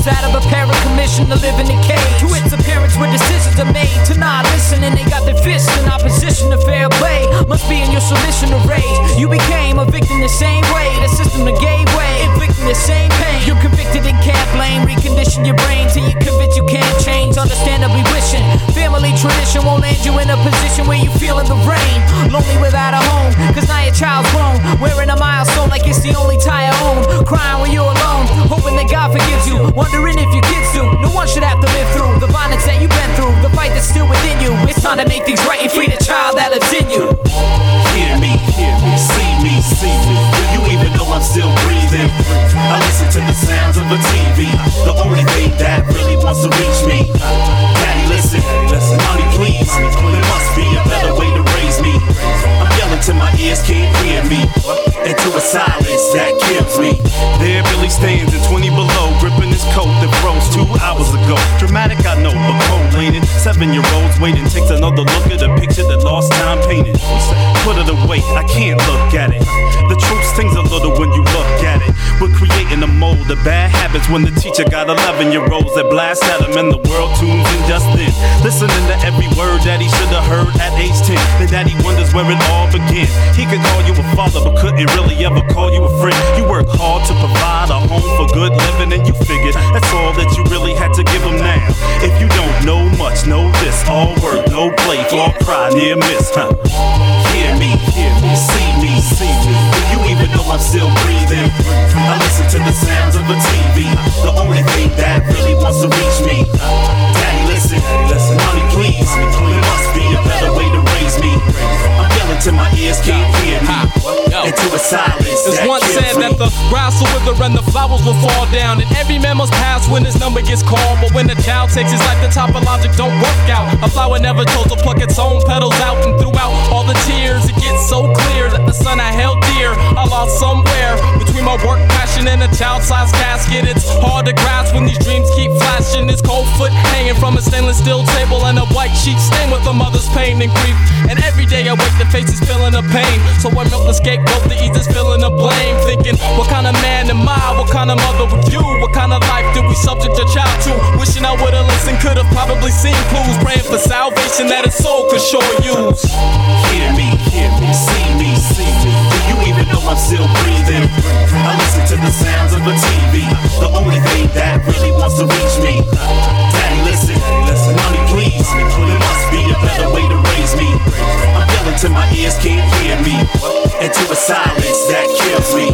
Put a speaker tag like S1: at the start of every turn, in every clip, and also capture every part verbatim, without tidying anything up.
S1: Forced out of a parent commission to live in a cage. To its appearance where decisions are made to not listen, and they got their fists in opposition to fair play. Must be in your submission to rage. You became a victim the same way. The system that gave way, inflicting the same pain. You're convicted and can't blame. Recondition your brain till you're convinced you can't change. Understandably wishing family tradition won't land you in a position where you feel in the rain. Lonely without a home, cause now your child's grown. Wearing a milestone like it's the only tie I own. Crying when you're alone, hoping that God forgives you. Wondering if your kids do. No one should have to live through the violence that you've been through. The fight that's still within you. It's time to make things right and free the child that lives in you.
S2: Hear me, hear me, see me, see me. Do you even know I'm still breathing? I listen to the sounds of a T V, the only thing that really wants to reach me. Daddy, listen, mommy, please. There must be a better way to raise me. I'm yelling till my ears can't hear me, into a silence that kills me. There Billy stands at twenty below, gripping his coat that froze two hours ago. Dramatic, I know, but cold ain't it? Seven-year-olds waiting, takes another look at a picture that lost time painted. Put it away, I can't look at it. The truth stings a little when you look at it. We're creating a mold of bad habits when the teacher got eleven-year-olds that blast at him and the world tunes in just then. Listening to every word that he should have heard at age ten. Then daddy wonders where it all began. He could call you a father but couldn't really ever call you a friend. You work hard to provide a home for good living, and you figured that's all that you really had to give him now. If you don't know much, know this: all work, no play, fall, cry, near miss, huh? Hear me, hear me, see me, see me. Do you even know I'm still breathing? I listen to the sounds of a T V, the only thing that really wants to reach me. Daddy, listen, mommy, please. There must be a better way to raise me. I'm yelling till my ears can't hear me, into a silence
S3: it's
S2: that
S3: once
S2: kills
S3: said
S2: me.
S3: that the grass will wither and the flowers will fall down, and every man must pass when his number gets called. But when the child takes his life, the top of logic don't work out. A flower never chose to pluck its own petals out, and throughout all the tears it gets so clear that the son I held dear I lost somewhere between my work passion and a child-sized casket. It's hard to grasp when these dreams keep flashing. This cold foot hanging from a stainless steel table and a white sheet stained with a mother's pain and grief. And every day I wake, the face is feeling the pain. So I milk the scapegoat to ease this feeling of blame. Thinking, what kind of man am I? What kind of mother were you? What kind of life did we subject your child to? Wishing I would've listened, could've probably seen clues. Praying for salvation that his soul could sure use.
S2: Hear me, hear me, see me, see me. Do you even know I'm still breathing? I listen to the sounds of a T V, the only thing that really wants to reach me. Daddy, listen, mommy, please. There must be a better way to raise me. I'm yelling till my ears can't hear me, into a silence that kills me.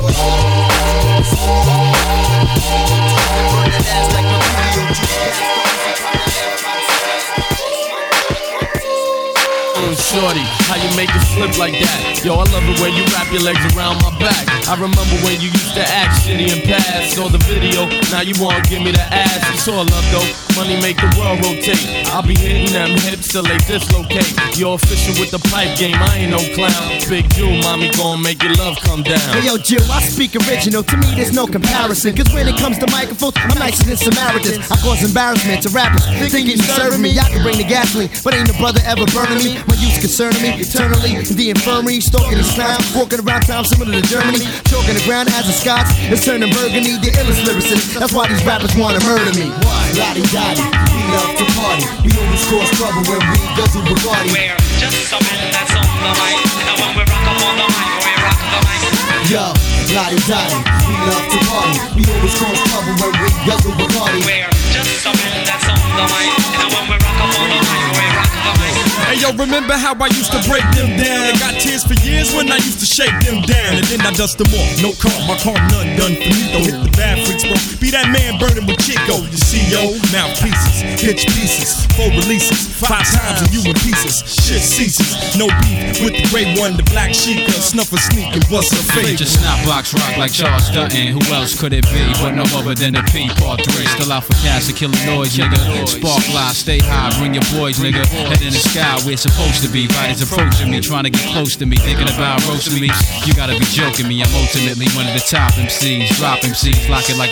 S3: Shorty, how you make it flip like that? Yo, I love it when you wrap your legs around my back. I remember when you used to act shitty and pass. Saw the video, now you wanna give me the ass. It's all love though, money make the world rotate. I'll be hitting them hips till they dislocate. You're official with the pipe game, I ain't no clown. Big Jew, mommy gon' make your love come down.
S4: Hey yo, Jill, I speak original, to me there's no comparison. Cause when it comes to microphones, I'm nicer than Samaritans. I cause embarrassment to rappers, thinking you serving me. I can bring the gasoline, but ain't no brother ever burning me. My youth concerning me, eternally in the infirmary, stalking these clowns, walking around town similar to Germany, choking the ground as a Scots, it's turning burgundy, the illest lyricists, that's why these rappers wanna murder me. Lottie Dottie, we love to party, we always cause trouble when we guzzle Bacardi.
S5: We're just some men that's on the mic, and when we rock up on the mic, we rock the mic.
S4: Yo, Lottie Dottie, we love to party, we always cause trouble when we guzzle Bacardi.
S5: We're just some men that's on the mic, and when we rock up on the mic, we rock the mic.
S6: Hey yo, remember how I used to break them down? I got tears for years when I used to shake them down. And then I dust them off, no car, my car none done for me. Don't hit the bad freaks, bro. Be that man burning with Chico. You see yo, mouthpieces, pitch pieces, four releases, five times and you in pieces. Shit ceases, no beef with the great one, the black sheik, snuff a sneak and bust a fake.
S7: Just snap box rock like Charles Dutton. Who else could it be but no other than the P Part three? Still out for cash to kill the noise, nigga. Spark live, stay high, bring your boys, nigga. Head in the sky, we're supposed to be. Riders approaching me, trying to get close to me, thinking about roasting me. You gotta be joking me, I'm ultimately one of the top M Cs. Drop M Cs, lock it like Monopoly.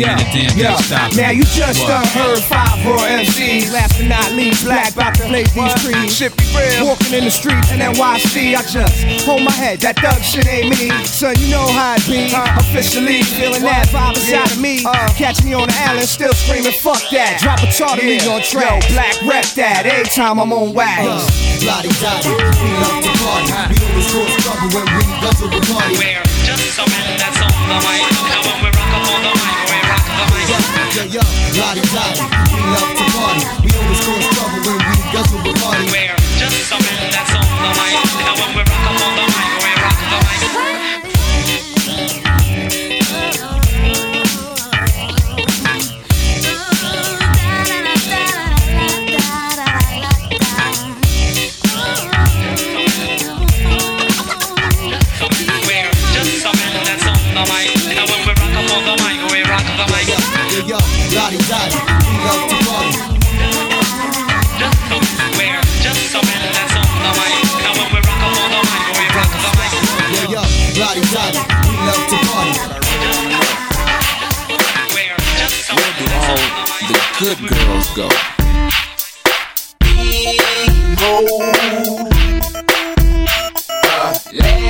S7: hardly
S8: yo,
S7: any damn
S8: yo.
S7: thing stopping
S8: Now
S7: me.
S8: you just
S7: What?
S8: done heard five raw M Cs. Last but not least, Black about to blaze these trees. Shit be real. Walking in the streets in N Y C, I just hold my head. That thug shit ain't me. Son, you know how it be. Officially feeling that vibe inside of me. Catch me on the island, still screaming, fuck that. Drop a tartary on track. Yo, Black rep that. Every time I'm on wax.
S4: Lottie Dottie, we love to party. We always cause trouble when we guzzle the party.
S5: We're just some men that's on the mic. And when we rock up on the mic, we rock the mic.
S4: Yo, yo, Lottie Dottie, we love to party. We always cause trouble when we guzzle the party.
S5: We're just some men that's on the mic. And when we rock up on the mic, we rock the mic.
S4: Yo, yo, Lottie Dottie, we love to party.
S5: We're just some men that's on the mic. And when we rock up on the mic, we rock the mic.
S4: Yo, yo, Lottie Dottie, we love to party.
S5: We're just some
S9: Where do
S5: men that's
S9: all
S5: on the mic.
S9: the good girls go?
S10: Uh,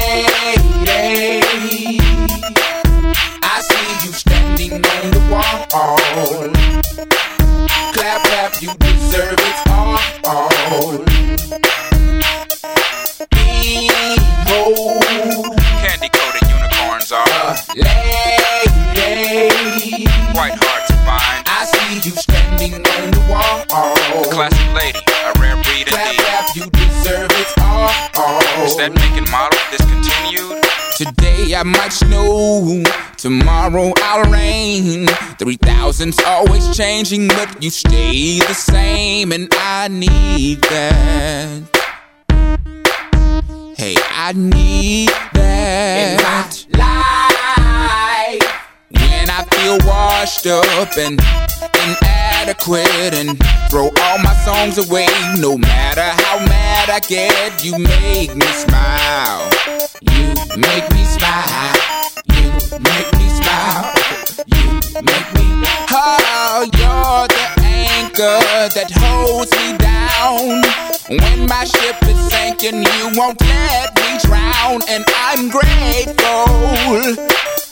S10: lady, I see you standing on the wall. Clap, clap, you deserve it all. Behold,
S9: Candy coated unicorns are
S10: uh, lady,
S9: quite hard to find.
S10: I see you standing on the wall.
S9: Classic lady, a rare breed
S10: Clap,
S9: indeed.
S10: clap, you deserve it all.
S9: Is that making model discontinued?
S10: Today I might snow, tomorrow I'll rain. Three thousand's always changing, but you stay the same, and I need that. Hey, I need that. In my life, when I feel washed up and inadequate and throw all my songs away, no matter how mad I get, you make me smile. You make me smile. You make me smile. You make me. Oh, you're the anchor that holds me down. When my ship is sinking, you won't let me drown, and I'm grateful.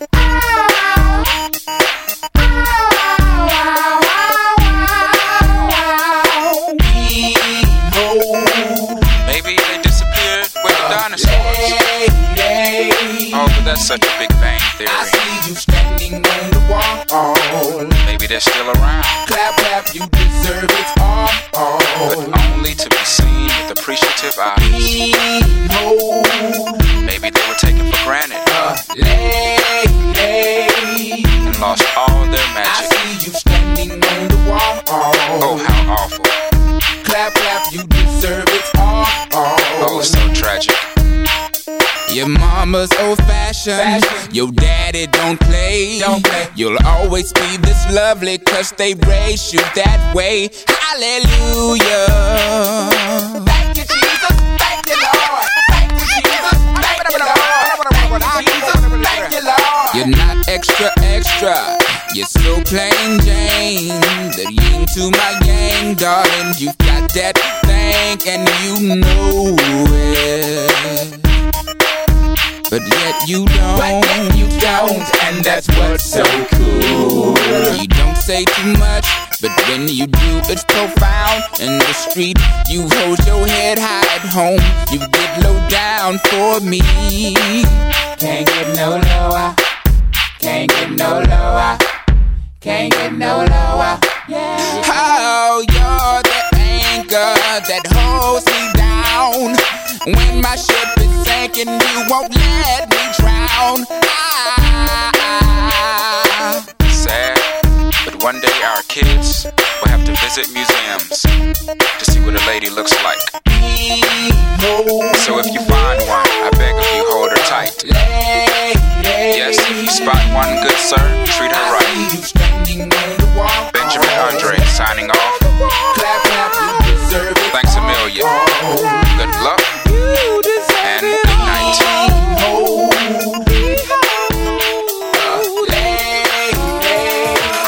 S9: Maybe they disappeared with the dinosaurs. Oh, but that's such a Big Bang Theory.
S10: I see you standing on the wall.
S9: Maybe they're still around,
S10: Clap, clap, you deserve it all.
S9: but only to be seen with appreciative eyes. Maybe they were taken for granted and lost all their
S10: I
S9: magic.
S10: see you standing on the wall.
S9: Oh, how awful.
S10: Clap, clap, you deserve it all.
S9: Oh, so tragic.
S10: Your mama's old fashioned, your daddy don't play. don't play. You'll always be this lovely, cause they raised you that way. Hallelujah. Thank you, Jesus. Thank you, Lord. Thank you, Jesus. Thank you, Lord. Thank you, Jesus. Thank you, Lord. You're not extra, extra. You're so plain Jane. The yin to my yang, darling. You've got that thing and you know it. But yet you don't. But yet you don't, and that's what's so cool. You don't say too much, but when you do, it's profound. In the street, you hold your head high. At home, you get low down for me. Can't get no lower. Can't get no lower. Can't get no lower. Yeah. Oh, you're the anchor that holds me down. When my ship is sinking, you won't let me drown. Ah.
S9: Sad, but one day our kids will have to visit museums to see what a lady looks like. So if you find one, I beg of you, hold her tight. Yes, if you spot one, good sir, treat her right. Benjamin Andre signing off. Thanks a million. Good luck and good night.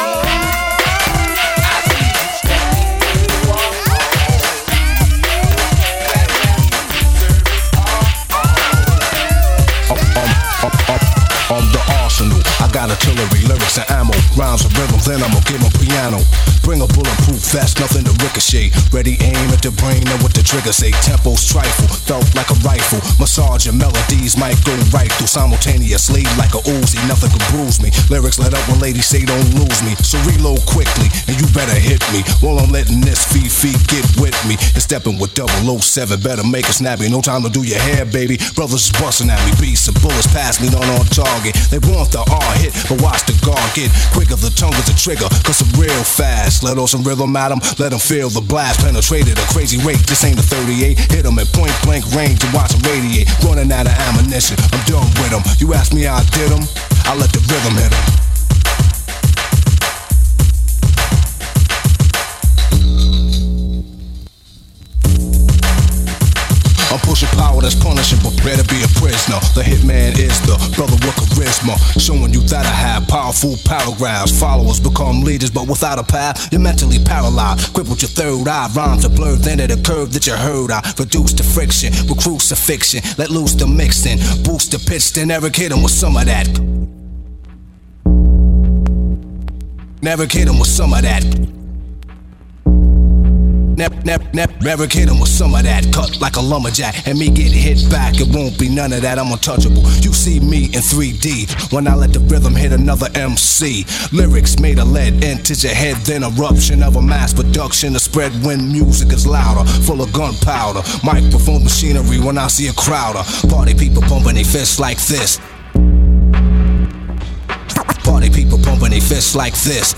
S11: bullets and ammo. Rhymes with rhythm, then I'ma give 'em piano. Bring a bulletproof vest, nothing to ricochet. Ready aim at the brain and what the trigger say. Tempo's trifle, felt like a rifle. Massage your melodies might go right through simultaneously like a Uzi. Nothing can bruise me. Lyrics let up when ladies say don't lose me. So reload quickly and you better hit me. While I'm letting this Fifi get with me. And stepping with double oh seven, better make it snappy. No time to do your hair, baby. Brothers is busting at me. Beats and bullets pass me, not on target. They want the R hit, but watch the guard get quicker. The tongue is a trigger, cause I'm real fast. Let off some rhythm at 'em, let 'em feel the blast. Penetrated a crazy rate, this ain't a thirty-eight. Hit 'em at point blank range to watch 'em radiate. Running out of ammunition, I'm done with 'em. You ask me how I did 'em, I let the rhythm hit 'em. I'm pushing power that's punishing, but better be a prisoner. The hitman is the brother with charisma, showing you that I have powerful paragraphs. Followers become leaders, but without a path, you're mentally paralyzed. Crippled your third eye, rhymes are blurred, then at a curve that you heard. I reduce the friction with crucifixion, let loose the mixing, boost the pitch, then Eric hit him with some of that. Never hit him with some of that. Nep, nep, nep, never hit him with some of that. Cut like a lumberjack, and me get hit back. It won't be none of that, I'm untouchable. You see me in three D when I let the rhythm hit another M C. Lyrics made of lead into your head, then eruption of a mass production to spread when music is louder, full of gunpowder. Microphone machinery when I see a crowder. Party people pumping their fists like this. Party people pumping their fists like this.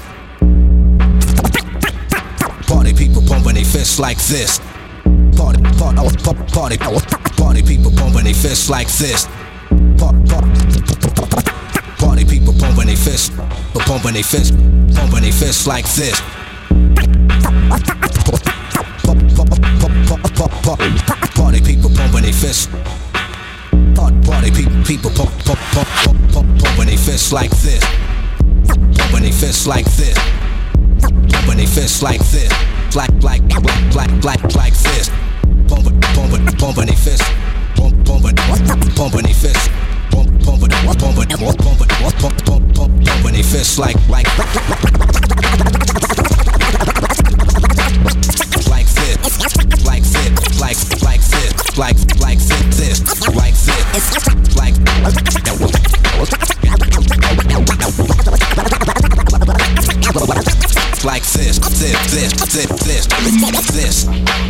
S11: Party people pumping their fists like this. Party, party, party, party people pumping their fists like this. Party people pumping their fists, pumping their fists, pumping their fists like this. Party people pumping their fists. Party people, people pump, pump, pump, pump, pump, pumping their fists like this. Pumping their fists like this. Pumping their fists like this, black, black, black, black, black, like this. Pumping, pumping, pumping their fists, pump, pumping, pumping their fists, pump, pumping, pumping, pumping, pump, pump, pump, pumping their fists like, like, like this, like this, like, like this, like, like this, like this, like. Like this, this, this, this, this, this.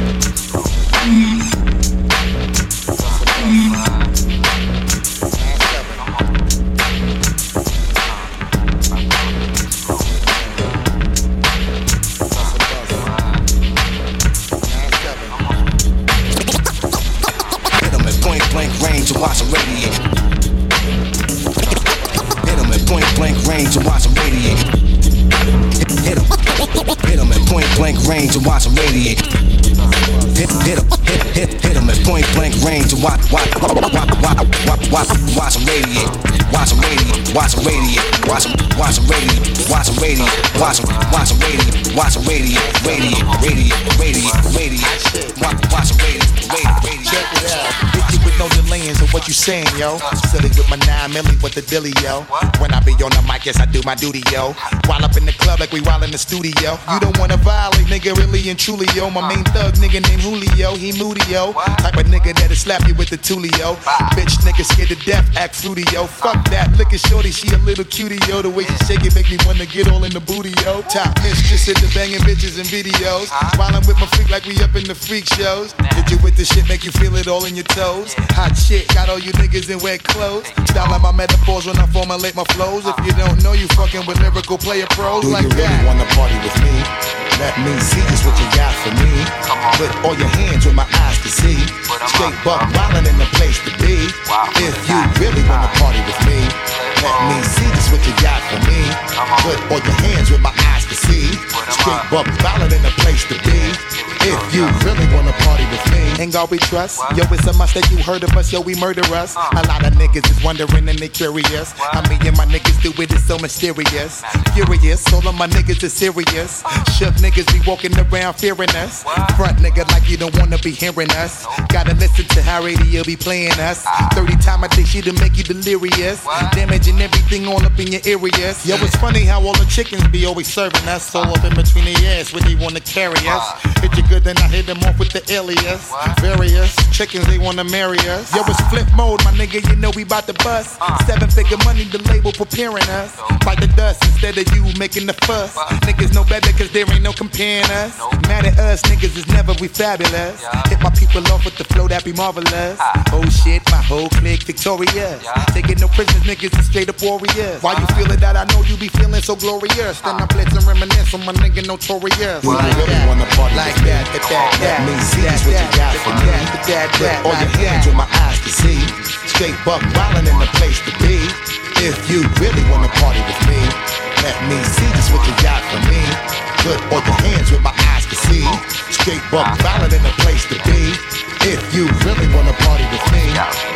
S11: Hit 'em at point blank range to watch 'em radiate. Hit 'em at point blank range to watch 'em radiate. Hit 'em. Hit 'em at point blank range and watch 'em radiate. Hit, hit 'em, hit, hit, hit 'em at point blank range and watch, watch, watch, watch, watch, watch, watch 'em radiate. Watch 'em radiate, watch 'em radiate, watch 'em, watch 'em radiate, watch 'em radiate, watch 'em, watch 'em radiate, watch 'em radiate, radiate, radiate, radiate, radiate, watch, watch 'em radiate, radiate, radiate.
S12: Check it out. Hit you with no delaying, so what you saying, yo? Silly with my nine milli with the dilly, yo. When I be on the mic, yes, I do my duty, yo. While up in the club like we while in the studio. You don't wanna violate, nigga, really and truly, yo. My main thug, nigga named Julio, he moody, yo. Type of nigga that'll slap you with the tulio. Bitch, nigga scared to death, act fruity, yo. Fuck that, look at shorty, she a little cutie, yo. The way she shake it make me wanna get all in the booty, yo. Top mistress in the banging bitches and videos. While I'm with my freak like we up in the freak shows. Did you with the shit make you feel it all in your toes? Hot shit, got all you niggas in wet clothes. Style like my metaphors when I formulate my flows. If you don't know, you fucking with lyrical player pros. Do like you really that. Wanna party with me? Let me see just what you got for me. Put all your hands where my eyes can see. Straight buck wildin' in the place to be. If you really wanna party with me, let me see just what you got for me. Put all your hands where my eyes can see. Straight buck wildin' in the place to be. If you really wanna party with me, ain't God we trust. Yo, it's a must that you heard of us, yo, we murder us. A lot of niggas is wondering and they curious. I mean, and my niggas do it, it's so mysterious. Furious, all of my niggas is serious. Shook niggas be walking around fearing us. Front nigga like you don't wanna be hearing us. Gotta listen to how radio be playing us. thirty times a day she to make you delirious. Damaging everything all up in your areas. Yo, it's funny how all the chickens be always serving us. All up in between the ass when they wanna carry us. Hit you good, then I hit them off with the alias. Various chickens, they wanna marry us. Yo, it's flip mode, my nigga, you know we bout to bust. Seven figure money, the label preparing us. Fight the dust instead of you making the fuss. Niggas know better cause there ain't no comparing us. Mad at us, niggas is never we fabulous. Hit my people off with the flow that be marvelous. Oh shit, my whole clique victorious. Taking no prisoners, niggas is straight up warriors. Why you feeling that? I know you be feeling so glorious. Then I blitz and reminisce on my nigga notorious.
S11: Well, you really wanna party like that, that, that, that. Let me see just what you got for me. Put all your hands with my eyes to see. Straight buck wildin' in the place to be. If you really wanna party with me, let me see just what you got for me. Put all your hands with my eyes to see. Straight buck wildin' in the place to be. If you really wanna party with me.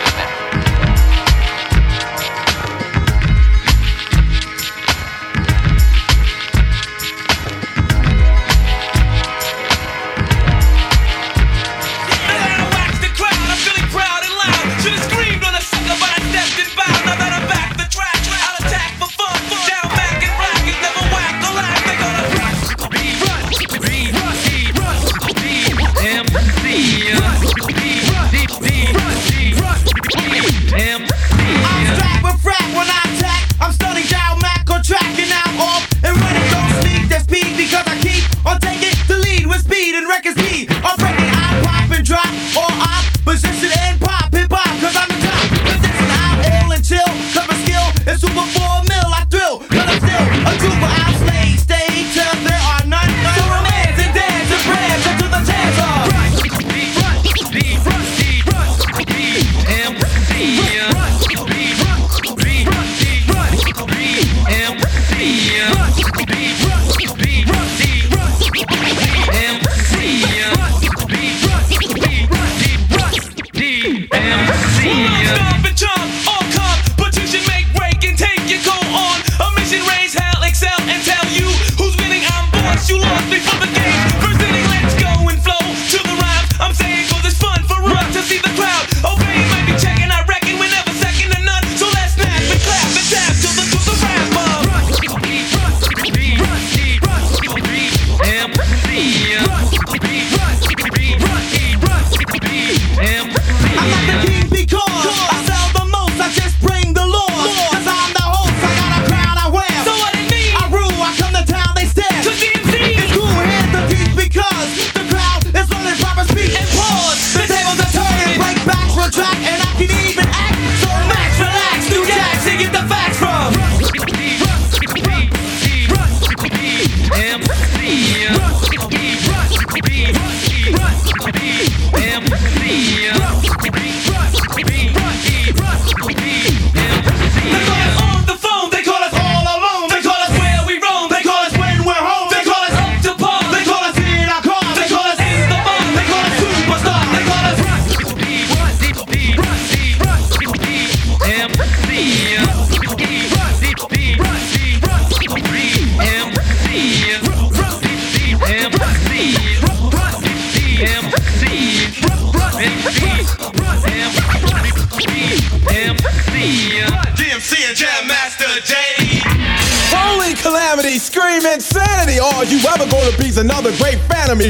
S13: Scream insanity, or you ever gonna be another great fan of me?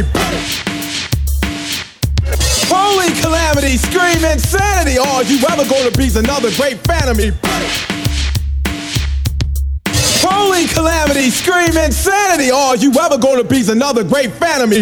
S13: Holy calamity, scream insanity, or you ever gonna be another great fan of me? Holy calamity, scream insanity, or you ever gonna be another great fan of me?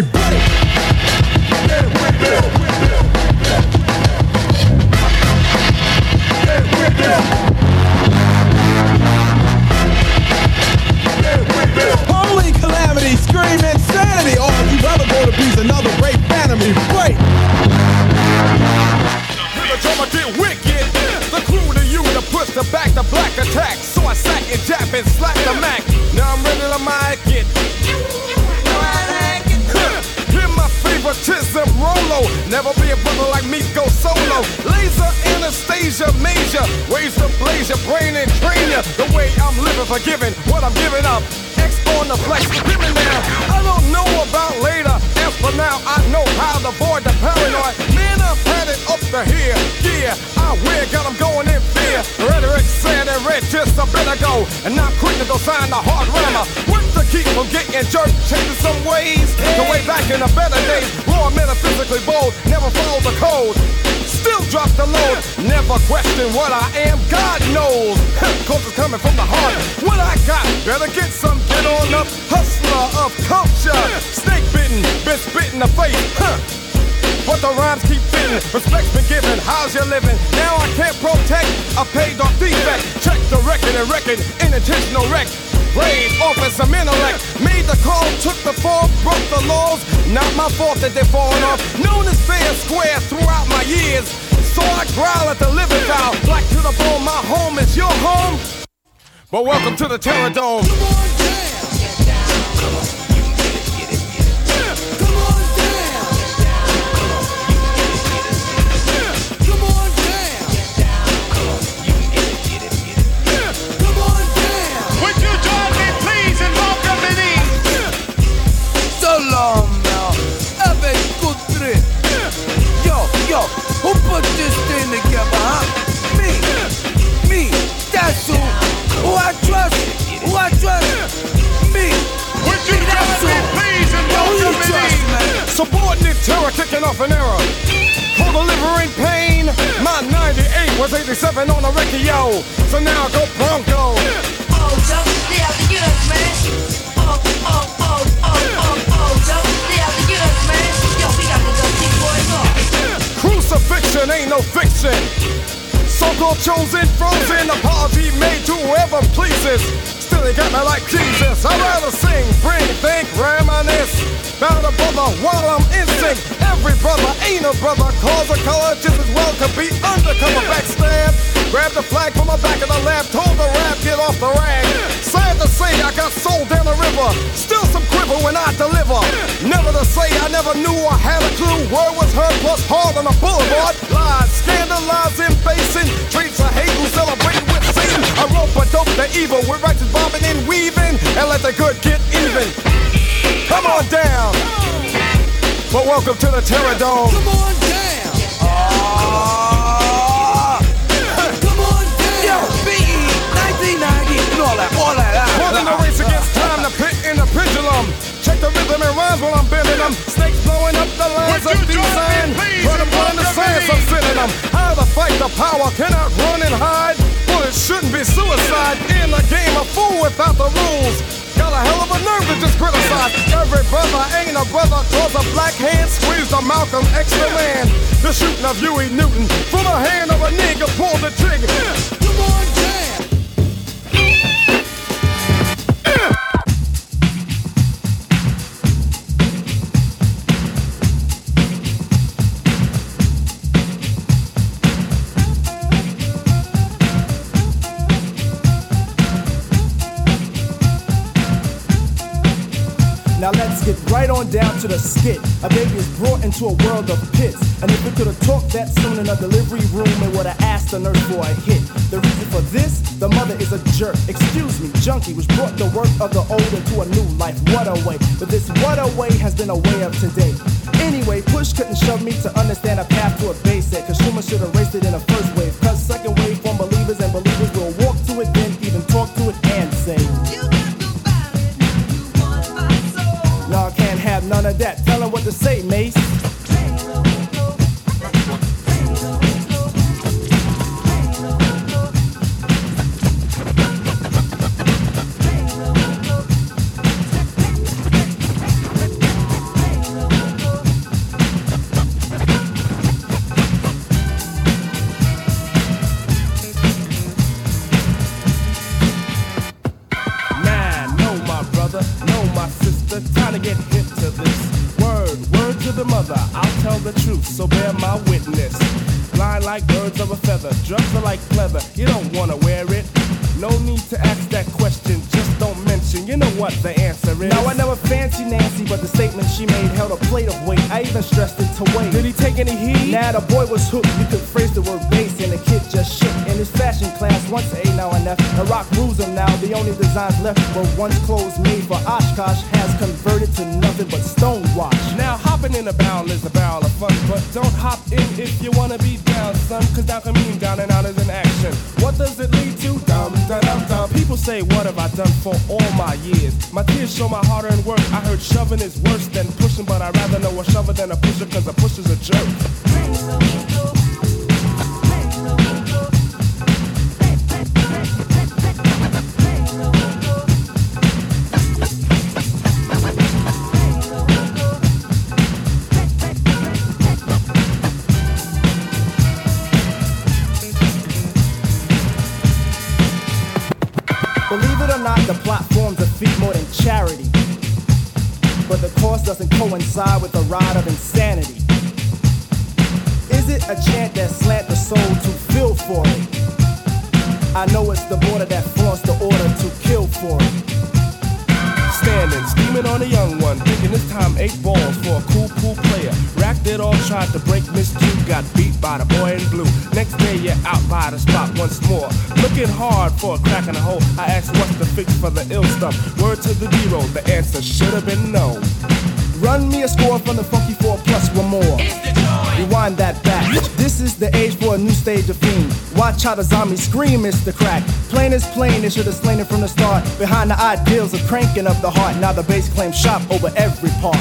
S13: Holy calamity, scream insanity, or you ever gonna be another great fan of me? Wait.
S14: I'ma get wicked. The clue to you to push the back the black attack. So I sack and jab and slap the Mac. Now I'm ready to mic it. Hear my favorite Asia major, ways to blaze your brain and train you. The way I'm living, forgiving what I'm giving up. X on the flex, living now. I don't know about later. As for now, I know how to avoid the paranoid. Man, I've had it up to here. Yeah, I wear, got them going in fear. Rhetoric said and read just a bit ago. And not quick to go sign the hard rammer. Work to keep from getting jerked, changing some ways. The way back in the better days. Raw, metaphysically bold, never follow the code. Still drop the load, never question what I am, God knows. Cause it's coming from the heart. What I got, better get some, get on up. Hustler of culture, snake bitten, been spit in the face. Huh. But the rhymes keep fitting, respect's been given, how's you living? Now I can't protect a paid off defect. Check the record and record, intentional wreck. Raid office of intellect, made the call, took the fall, broke the laws. Not my fault that they're falling off. Known as fair and square throughout my years. So I growl at the living foul. Black to the bone, my home is your home. But welcome to the Terror Dome. Come on down. Get down. Come on. You get it, get it, get it. Come on down. Come on. You get it, get it. Come on down. Get down. Come on. You get it, get it, get it. Come on down. Would you join me, please, and welcome me in? So long now. Have a good trip. Yo, yo, who put this thing together, huh? Me. Me. That's who. Who I trust. Who I trust. Me. Would you join me, please, and welcome me in? Subordinate terror kicking off an era. For delivering pain. My ninety-eight was eighty-seven on the record, yo. So now go Bronco. Oh, Joe, they have to get us, man. Oh, oh, oh, oh, oh, oh, Joe, they have to get us, man. Yo, we got to go keep boys off. Crucifixion ain't no fiction. So-called chosen, frozen, apology made to whoever pleases. Still, they got me like Jesus. I'd rather sing, bring, think, reminisce about a brother while I'm in sync. Every brother ain't a brother. Cause a color just as well could be undercover backstab. Grab the flag from the back of the lab. Told the rap, get off the rag. Sad to say, I got sold down the river. Still some quiver when I deliver. Never to say I never knew I had a clue. Word was heard plus hard on the boulevard. Lies, scandalizing, facing. Treats of hate who celebrate with Satan. I rope a dope the evil with righteous bombing and weaving. And let the good get even. Come on down. But welcome to the Terror Dome. Come on down. Uh, Come on down. Yo, B E, nineteen ninety, and all that, all that. More than a race against time, the pit in the pendulum. Check the rhythm and rhymes while I'm bending them. Snakes blowing up the lines of design. Put them on the science, I'm sending them. How to fight the power, cannot run and hide. Well, it shouldn't be suicide. In the game, a fool without the rules. Got a hell of a nerve to just criticize. Every brother ain't a brother. Cause a black hand squeezed a Malcolm X the man. The shooting of Huey Newton from the hand of a nigga pulled the trigger. Come on down.
S8: Now let's get right on down to the skit. A baby is brought into a world of pits. And if we could have talked that soon in a delivery room, it would have asked the nurse for a hit. The reason for this, the mother is a jerk. Excuse me, junkie, which brought the work of the old into a new life. What a way. But this what a way has been a way of today. Anyway, push couldn't shove me to understand a path to a basic. Cause Schumer should have raced it in a first wave. Cause second wave from believers and believers will walk to it, then even talk to it and say, y'all can't have none of that. Tell them what to say, Mace. So bear my witness. Blind like birds of a feather. Drugs are like pleather. You don't wanna wear it. No need to ask that question. Just don't mention. You know what? the answer is. Now I never fancied Nancy, but the statement she made held a plate of weight. I even stressed it to wait. Did he take any heat? Nah, the boy was hooked. You could phrase the word bass, and the kid just shook. In his fashion class, once A, now an F. The rock rules him now. The only designs left were once clothes made for Oshkosh has converted to nothing but stonewash. Now hopping in a barrel is a barrel of fun, but don't hop in if you wanna be down, son. Cause down can mean down and out is an action. What does it lead to? Dum dum dum dum. People say, what have I done for all my years? My tears show my hard-earned work. I heard shoving is worse than pushing, but I'd rather know a shover than a pusher, cause a pusher's a jerk. Believe it or not, the plot forms a feat more than charity. But the cost doesn't coincide with the ride of insanity. Is it a chant that slant the soul to feel for it? I know it's the border that flaunts the order to kill for it. Standing, steaming on a young one, thinking this time eight balls for a cool, cool player. Racked it all, tried to break Miss Two, got beat by the boy in blue. Next day you're out by the spot once more, looking hard for a crack in the hole. I asked what's the fix for the ill stuff. Word to the D-roll, the answer should have been no. Run me a score from the funky four plus one more. Rewind that back. This is the age for a new stage of fiend. Watch how the zombies scream, it's the crack. Plain is plain, they should have slain it from the start. Behind the ideals of cranking up the heart. Now the bass claims shop over every part.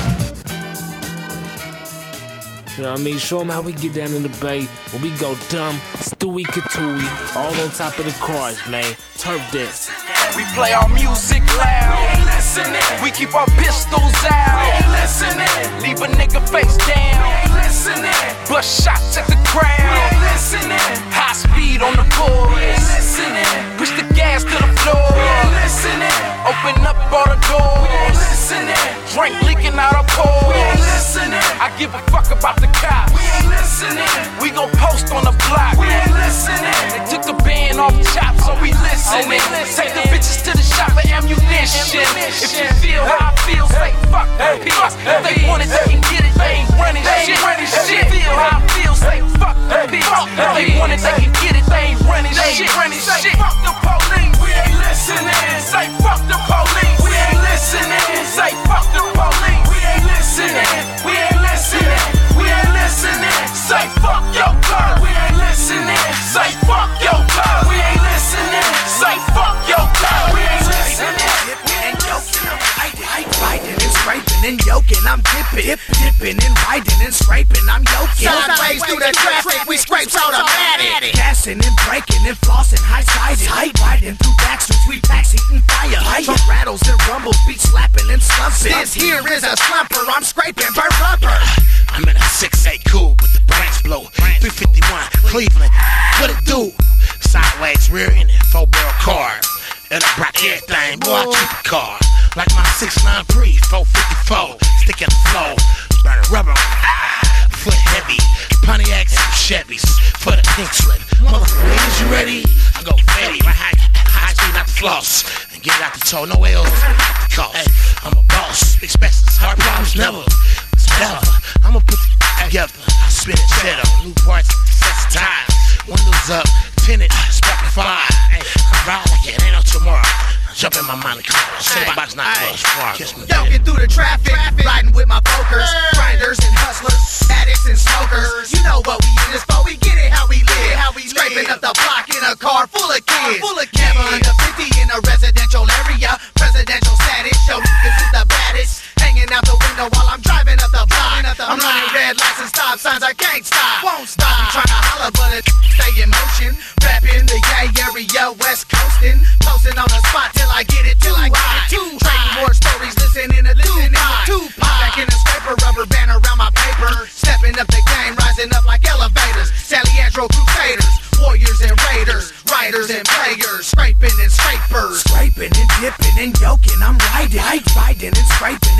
S15: You know what I mean? Show them how we get down in the bay. When we go dumb, Stewie Katooey, all on top of the cars, man. Turf this.
S16: We play our music loud. We listening. We keep our pistols out. We listening. Leave a nigga face down. We listening. Bust shots at the crowd. We listening. High speed on the chorus. We listening. Push the gas to the floor. We listening. Open up all the doors. We listening. Drink leaking out our pores. We listening. I give a fuck about the cops. We listening. We gon' post on the block. We listening. They took the band off chops, so we listening. Take the bitches to the shop for ammunition. If you feel how I feel, say fuck the peace. If they want it, they can get it. They ain't running shit. If you feel how I feel, say fuck the peace. If they want it, they can get it. They ain't running shit. Say fuck the police. We ain't listening. Say fuck the police. We ain't listening. Say fuck the police. We ain't listening. We ain't listening. We ain't listening. Say fuck your girl. We ain't listening. Say fuck your girl. We ain't listening. Say fuck your girl. We ain't listening.
S17: And yoking, I'm riding and scraping and yoking. I'm dipping, dip, dipping and riding and scraping. I'm yoking.
S18: Sideways through the traffic, we scrape automatic.
S17: Gassing and braking and flossing, high sided. Tight riding through back streets, we backseat and fire. Truck rattles and rumbles, beat slapping and slumping.
S18: This here is a slumper, I'm scraping burr rubber.
S17: I'm in a six eight coupe with the brakes blow. three fifty-one Cleveland, what it do? Sideways rear end, four barrel car. And I rock everything, boy, I keep a car. Like my six nine Pre, four fifty-four. Stick in the flow, burning rubber on it. Ah, foot heavy, Pontiacs and Chevys for the pink slip. Motherfuckers, you ready? I go fatty, right high, high speed, not the floss. And get out the toe, no L's, not the cost. Hey, I'm a boss, expenses, hard problems, never. It's never, I'ma put the together. I spin it cheddar, new parts, sets time. Windows up, tinted, sparking fire. Hey, I ride like it ain't no tomorrow. Jump in my Monte Carlo, say my box not close.
S18: Yoking through the traffic, riding with my pokers, grinders and hustlers, addicts and smokers. You know what we in this for, we get it how we live. How we scraping up the block in a car full of kids. Full of kids. Never under fifty in a residential area. Presidential status, show this is the baddest. Hanging out the window while I'm driving up the block. I'm running red lights and stop signs, I can't stop. Won't stop. I'm trying to holler, but it stay in motion. Rapping the gay area, west coasting. Posting on the spot till I get it, till I get it too high. Trading more stories, listening to listening to Tupac. Back in the scraper, rubber band around my paper. Stepping up the game, rising up like elevators. Sally Andro Crusaders, warriors and raiders, writers and players. Scraping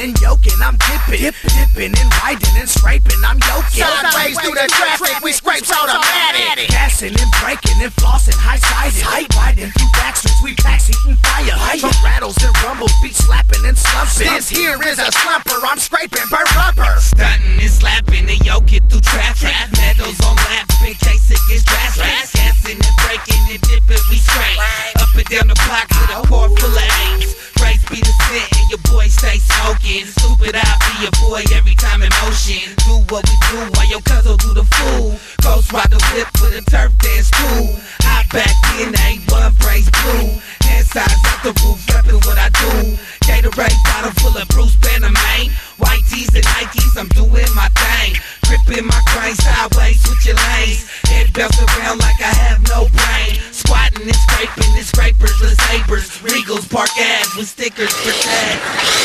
S18: and yoking, I'm dipping, dip, dipping and riding and scraping, I'm yoking. Sideways through the traffic, we scrapes automatic. Gassing and braking and flossing, high-sided. Riding through back streets, we backseating fire. From rattles and rumbles, beat slapping and slumping. This here is a slumper, I'm scraping burnt rubber.
S10: Stunting and slapping and yoking through traffic. Medals on lap in case it gets drastic. Gassing and braking and dipping, we scrape. Up and down the block with a quart full of eights. Grace be the scent and your boy stay smoking. Stupid, I be your boy every time in motion. Do what we do while your cousin do the fool. Ghost ride the whip with a turf dance cool. I back in, ain't one brace blue. Hand size out the roof, reppin' what I do. Gatorade bottle full of Bruce Banner, man. White tees and Nikes, I'm doing my thing. Gripping my crane sideways with your lanes. Head bounce around like I have no brain. Squatting and scraping and scrapers with sabers. Regals park ads with stickers for tag.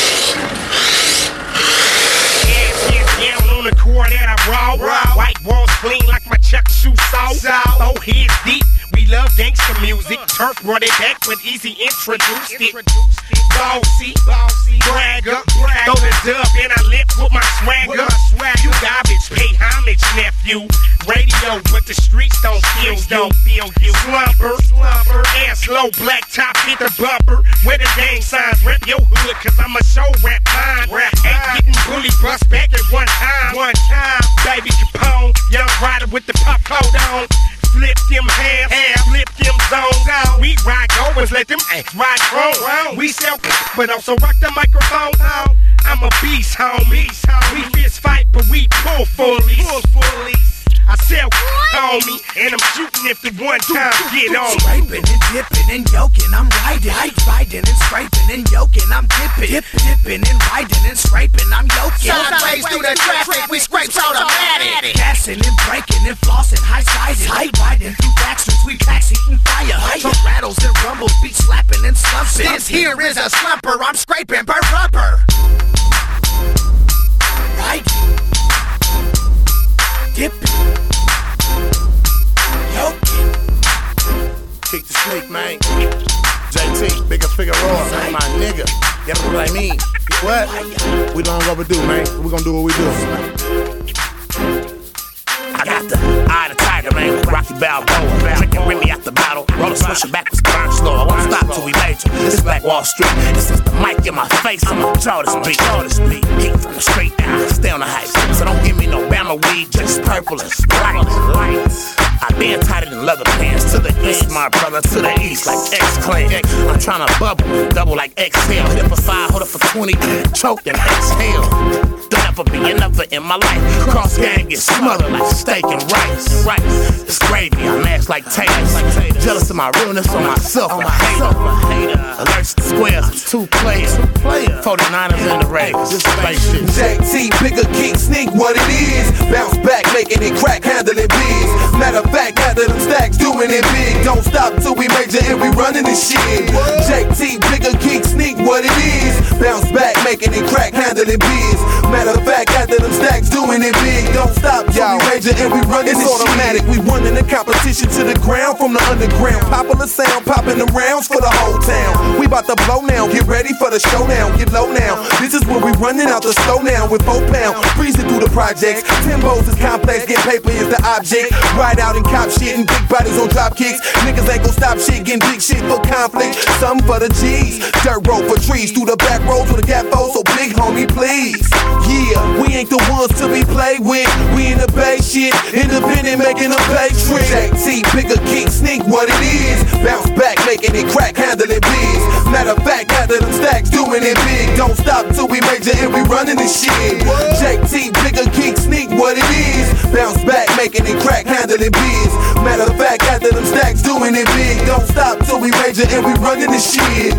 S17: Down on the core that I raw. White walls clean like my Chuck shoe saw. Four heads deep, we love gangsta music. Turf brought it back, but Easy introduced it. Bossy, bragger, throw the dub and I lip with my swagger. You garbage, pay homage, nephew. Radio, but the streets don't feel you. Slumper, slumper, ass low, black top, hit the bumper. Where the gang signs, rep your hood, cause I'm a show rap mine. Ain't getting bully bust back at one time. One time, baby Capone, young rider with the pop coat on. Flip them hands, hands, flip them zones out. We ride goers, let them acts ride home. We sell, but also rock the microphone. I'm a beast, homie. We fist fight, but we pull fully. I sell homie, and I'm shooting if the one time get on.
S18: Scraping and dipping and yoking, I'm riding. Riding and scraping and yoking, I'm dipping. Dip, dipping and riding and scraping, I'm yoking. Sideways through the traffic, we scrapes automatic. Gassing and braking and flossing, high-sided. Riding through back streets, we backseating fire. From rattles and rumbles, beat slapping and slumping. This here is a slumper, I'm scraping burnt rubber. Riding, dipping, yoking.
S12: Kick the snake, man. J T, bigger figure roar, man, my nigga. Get what I mean? What? We don't overdue, man. We gonna do what we do.
S17: I got the eye of the tiger, man, with Rocky Balboa. Drinking Remy out the bottle, roll a swisher back with burn slow. I won't stop till we major. This is Black Wall Street. This is the mic in my face. I'ma draw this beat. Heat from the street now, stay on the hype. So don't give me no Bama weed, just purple and Sprite. Lights. I been tighter than leather pants. To the east, my brother, to the east, like X-Clan. I'm tryna bubble, double like exhale. Hit up for five, hold up for twenty, choke and exhale. Don't ever be another in my life. Cross gang get smothered like steak and rice. Rice, it's gravy, I'm ass like taters. Jealous of my realness on myself, I'm a hater. Alerts to squares, I'm two players. forty-niners in the Raiders, this spaceship.
S19: J T, bigger king, sneak what it is. Bounce back, making it crack, handling biz. Matter of fact, gather them stacks, doing it big. Don't stop till we major and we running this shit. J T, bigger king, sneak what it is. Bounce back, making it crack, handling biz. Matter of fact, gather them stacks, doing it big. Don't stop till we major and we running this shit. It's automatic, we running the competition to the ground from the underground. Popular sound, popping the rounds for the whole town. We bout to blow now, get ready for the showdown. Get low now, this is where we running out the slow now with four pound. Breezing through the projects, Timbos is complex, get paper is the object. Ride out and cop shit and big bodies on drop kicks. Niggas ain't gon' stop shit, getting big shit for conflict. Some for the G's, dirt road for trees. Through the back roads with a gap fold, so big homie please. Yeah, we ain't the ones to be played with. We in the bay shit, independent making a pay trick. J T, bigger king, sneak what it is. Bounce back, making it crack, handling biz. Matter of fact, gather them stacks, doing it big. Don't stop till we major and we running this shit. J T, bigger king, sneak what it is. Bounce back, making it crack, handling biz. Matter of fact, gather them stacks, doing it big. Don't stop till we major and we running this shit.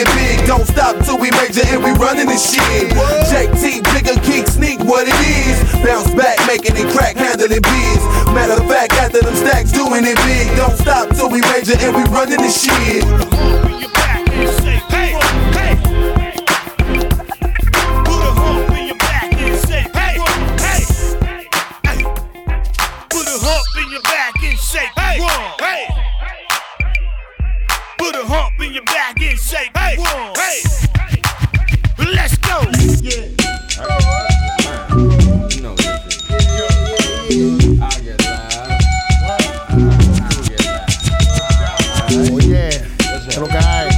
S19: it big. Don't stop till we major and we running this shit. J T, Jigga, Geek, Sneak, what it is. Bounce back, making it crack, handling biz. Matter of fact, after them stacks, doing it big. Don't stop till we major and we running this shit.
S2: Hey, hey. Put a hump in your back and say, hey, hey, hey. Put a hump in your back and say, hey, hey. Put a hump in your back and say, hey, hey. Let's go. Yeah.
S20: You know this shit. I'll get live. I'll get live.
S21: Oh yeah. Hello guys.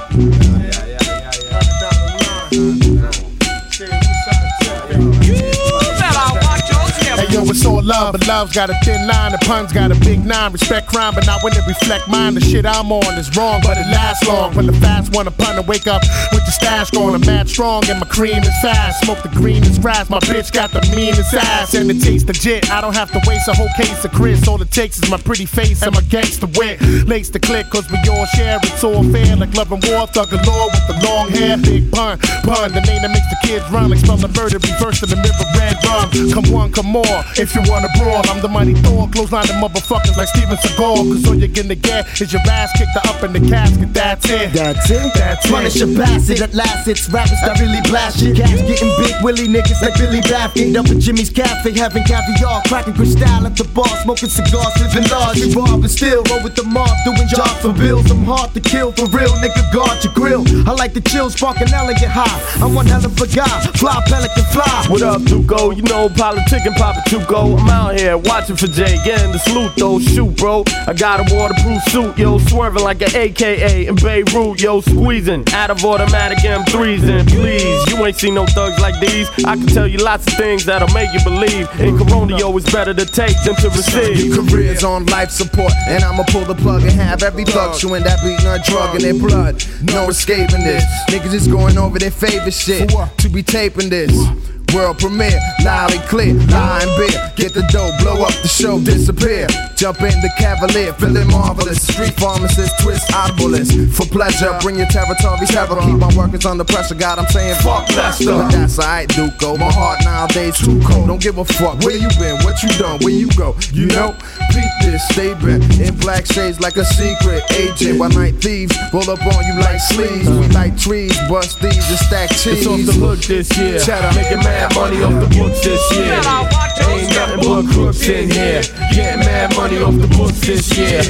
S21: Hey yo, it's all love, but love's got a thin line, the pun's got a big nine. Respect crime, but not when it reflect mine. The shit I'm on is wrong, but it lasts long. When the fast one upon to wake up with the stash going, I'm mad strong and my cream is fast. Smoke the green is grass, my bitch got the meanest ass and it tastes legit. I don't have to waste a whole case of Chris. All it takes is my pretty face and my gangster wit. Lace the click, cause we all share, it's all fair. Like love and war, thug galore with the long hair. Big pun, pun, the name that makes the kids run. Like spell the murder, reverse to the mirror, red rum. Come one, come more. If you wanna brawl, I'm the mighty Thor. Close line of motherfuckers like Steven Seagal. Cause all you're gonna get is your ass kicked up in the casket. That's it. That's it. That's it.
S4: Punish a bastard at last. It's rappers that really blast shit. Cats getting big willy niggas like Billy Baffin. Up at Jimmy's Cafe, having caviar, cracking crystal at the bar, smoking cigars, living large. We rob and still roll with the mob, doing jobs for bills. I'm hard to kill for real, nigga. Guard your grill. I like the chill, spark an elegant high. I'm one hell of a guy. Fly pelican fly.
S22: What up, Duco? You know, politic and Papa Chuco. I'm out here watching for Jay, getting the salute though. Shoot, bro. I got a waterproof suit, yo, swerving like an A K A in Beirut, yo, squeezing out of automatic M threes. And please, you ain't seen no thugs like these. I can tell you lots of things that'll make you believe. In Corona, yo, it's better to take than to receive.
S21: Your career's on life support, and I'ma pull the plug and have every thug chewing that beating a drug in their blood. No escaping this. Niggas is going over their favorite shit to be taping this. World premiere, loud and clear, lie and beer. Get the dough, blow up the show, disappear. Jump in the Cavalier, feeling marvelous. Street pharmacist, twist audiblest. For pleasure, bring your territory terror. Keep my workers under pressure, God, I'm saying fuck Lester. But that's alright, Duco. My heart nowadays too cold. Don't give a fuck where you been, what you done, where you go. You know, peep this, stay back. In black shades like a secret agent. While night thieves roll up on you like sleeves. We like trees, bust thieves and stack cheese.
S22: It's off the hook this year. Making mad money off the books this year. Ain't nothing but crooks in here. Getting mad money off the books this year.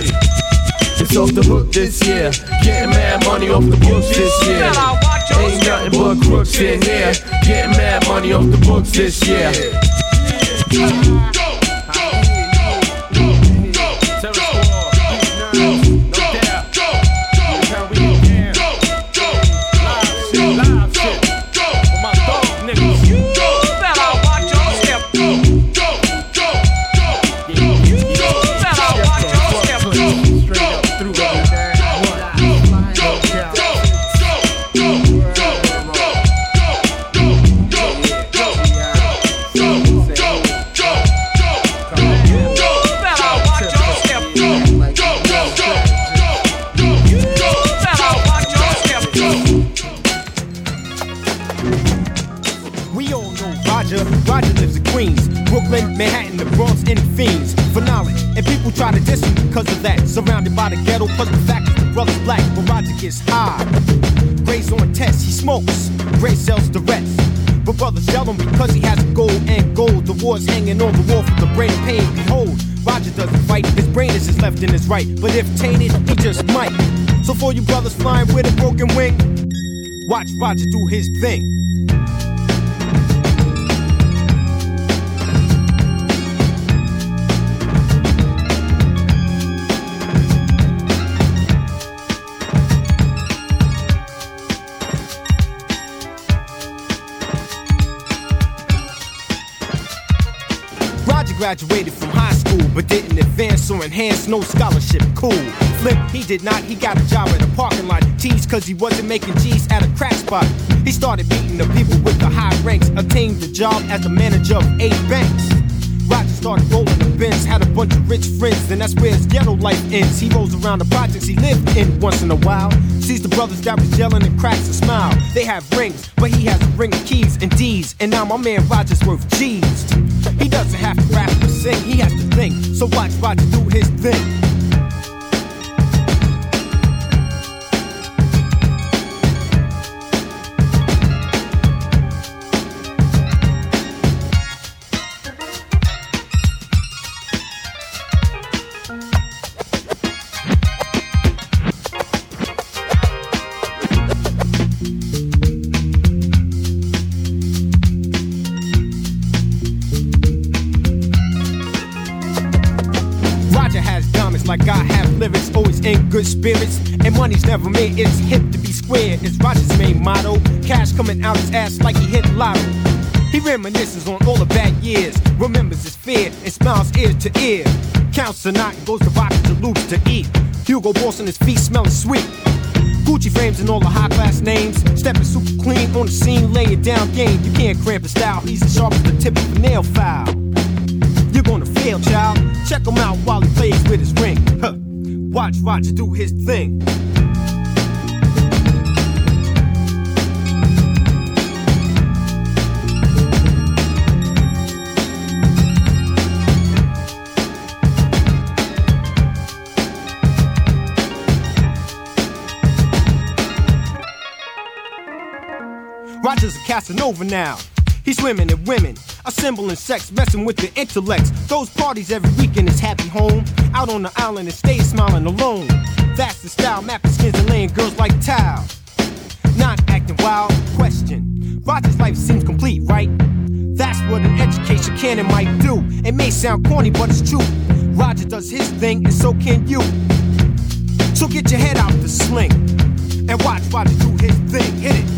S22: It's off the hook this year. Getting mad money off the books this year. Ain't nothing but crooks in here. Getting mad money off the books this year.
S8: Roger lives in Queens, Brooklyn, Manhattan, the Bronx, and Fiends. For knowledge, and people try to diss him because of that. Surrounded by the ghetto, plus the fact that the brother's black. But Roger gets high. Gray's on test, he smokes. Gray sells the rest. But brothers yell him because he has gold and gold. The war's hanging on the wall from the brain of pain. Behold, Roger doesn't fight. His brain is his left and his right. But if tainted, he just might. So for you brothers flying with a broken wing, watch Roger do his thing. Graduated from high school, but didn't advance or enhance, no scholarship, cool. Flip, he did not, he got a job at a parking lot. Teased cause he wasn't making G's at a crack spot. He started beating the people with the high ranks, obtained the job as a manager of eight banks. Roger started rolling the bins, had a bunch of rich friends, then that's where his ghetto life ends. He rolls around the projects he lived in once in a while. Sees the brothers that was yelling and cracks a smile. They have rings, but he has a ring of keys and D's. And now my man Roger's worth G's. He doesn't have to rap or sing, he has to think. So watch Roger do his thing. Like I have lyrics, always in good spirits. And money's never made, it's hip to be square. It's Roger's main motto. Cash coming out his ass like he hit lotto. He reminisces on all the bad years, remembers his fear, and smiles ear to ear. Counts the night and goes to box to loops to eat. Hugo Boss on his feet smelling sweet. Gucci frames and all the high class names. Stepping super clean on the scene, laying down game. You can't cramp his style, he's as sharp as the tip of a nail file. You're gonna fail, child. Check him out while he plays with his ring. Huh. Watch Roger do his thing. Roger's a Casanova now. He's swimming in women, assembling sex, messing with the intellects. Those parties every weekend is happy home. Out on the island and stay smiling alone. That's the style, mapping skins and laying girls like tile. Not acting wild, question. Roger's life seems complete, right? That's what an education can and might do. It may sound corny, but it's true. Roger does his thing, and so can you. So get your head out the sling and watch Roger do his thing. Hit it.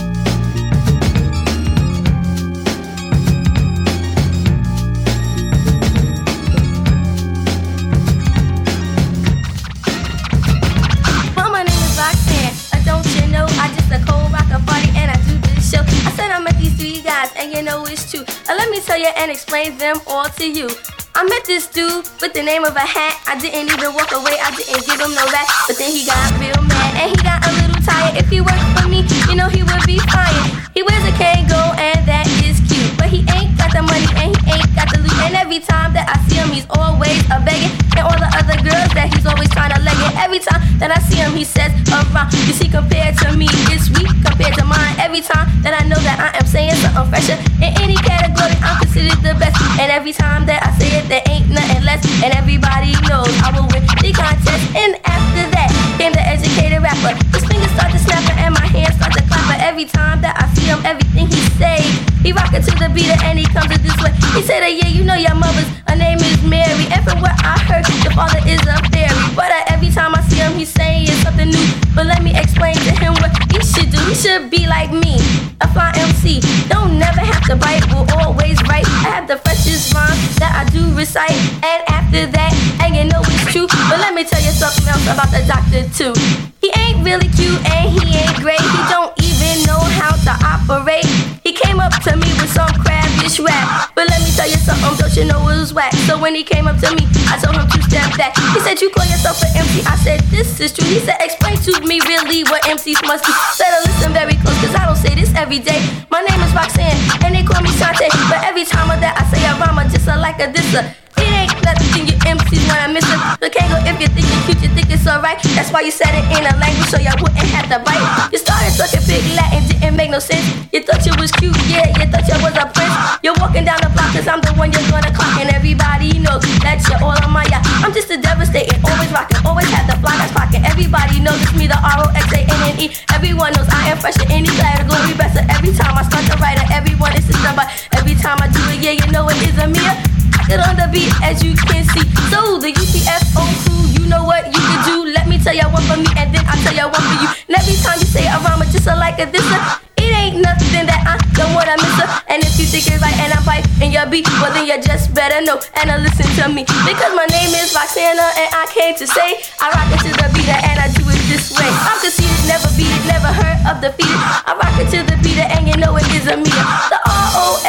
S1: And you know it's true. Now let me tell you and explain them all to you. I met this dude with the name of a hat. I didn't even walk away, I didn't give him no rap. But then he got real mad and he got a little tired. If he worked for me, you know he would be fired. He wears a Kango and that is cute, but he ain't got the money and he ain't got the loot. And every time that I see him, he's always a begging. And all the other girls that he's always trying to leg it. Every time that I see him, he says around. You see, compared to me, it's weak compared to mine. Every time that I know that I am saying something fresher in any category, I'm considered the best. And every time that I say it, there ain't nothing less. And everybody knows I will win the contest. And after that came the educated rapper. His fingers start to snapping and my hands start to clap. But every time that I see him, everything he say, he rockin' to the beat and he comes this way. He said, yeah, you know your mother's, her name is Mary. And from what I heard, your father is a fairy. But uh, every time I see him, he's saying something new. But let me explain to him what he should do. He should be like me, a fly M C. Don't never have to bite, will always write. I have the freshest rhyme that I do recite. And after that, and you know it's true. But let me tell you something else about the doctor too. He ain't really cute and he ain't great. He don't even know how to operate. He came up to me with some crabbish rap. But let me tell you something, don't you know it was whack. So when he came up to me, I told him to step back. He said, you call yourself an M C? I said, this is true. He said, explain to me really what M Cs must be. Better listen very close, cause I don't say this every day. My name is Roxanne, and they call me Shantae. But every time of that I say a rhyme, I just like a disser. It ain't nothing you M Cs when I miss it. So can't go if you think you're cute, you think it's alright. That's why you said it in a language so y'all wouldn't have to bite. You started talking big Latin, didn't make no sense. You thought you was cute, yeah, you thought you was a prince. You're walking down the block cause I'm the one you're gonna clock. And everybody knows that you're all on my yacht. I'm just a devastating, always rocking, always have the fly that's pocket. Everybody knows it's me, the R O X A N N E. Everyone knows I am fresh in any category. Best of every time I start to write it, everyone is system. But every time I do it, yeah, you know it is a mirror. Get on the beat as you can see. So the U P F O crew, you know what you can do. Let me tell ya one for me and then I'll tell ya one for you. And every time you say a rhyme, it's just a like a this. It ain't nothing that I don't wanna miss her. And if you think it's right and I'm right in your beat, well then you just better know and uh, listen to me. Because my name is Roxana and I came to say I rock it to the beat and I do it this way. I'm conceited, never beat it, never heard of defeated. I rock it to the beat and you know it is a me. The R O X A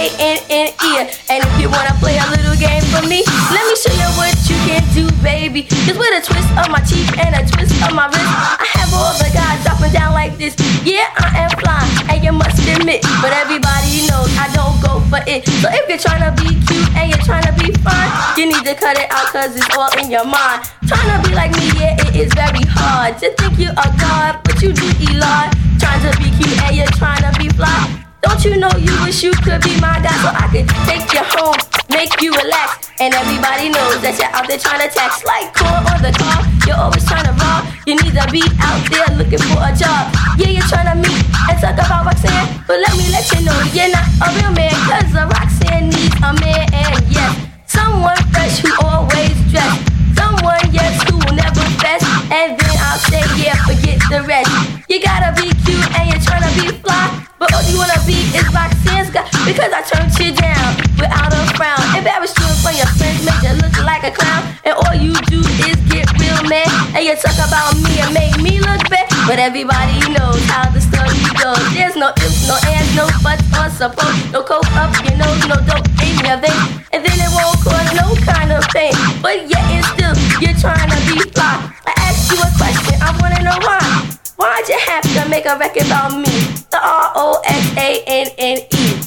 S1: N N E. And if you wanna play a little game for me, let me show you what you can do, baby. Cause with a twist of my cheek and a twist of my wrist, I have all the guys dropping down like this. Yeah, I am flying, and you must admit, but everybody knows I don't go for it. So if you're trying to be cute and you're trying to be fine, you need to cut it out cause it's all in your mind. Trying to be like me, yeah, it is very hard to think you a god, but you do Elon. Trying to be cute and you're trying to be fly. Don't you know you wish you could be my guy so I could take you home, make you relax. And everybody knows that you're out there trying to text like corn on the car. You're always trying to rob. You need to be out there looking for a job. Yeah, you're trying to meet and talk about Roxanne, but let me let you know you're not a real man. Cause a Roxanne needs a man, and yes, someone fresh who always dressed. Someone, yes, who will never fess. And then I'll say, yeah, forget the rest. You gotta be cute and you're trying to be fly, but all you wanna be is Roxanne's guy. Because I turned you down without a frown, embarrassed you in front of your friends, made you look like a clown. And all you do is get real mad, and you talk about me and make me look bad. But everybody knows how the story goes. There's no ifs, no ands, no buts or suppose. No coke up your nose, no dope in your veins, and then it won't cause no kind of pain. But yet and still you're trying to be fly. I asked you a question, I wanna know why. Why'd you have to make a record about me? The R O X A N N E.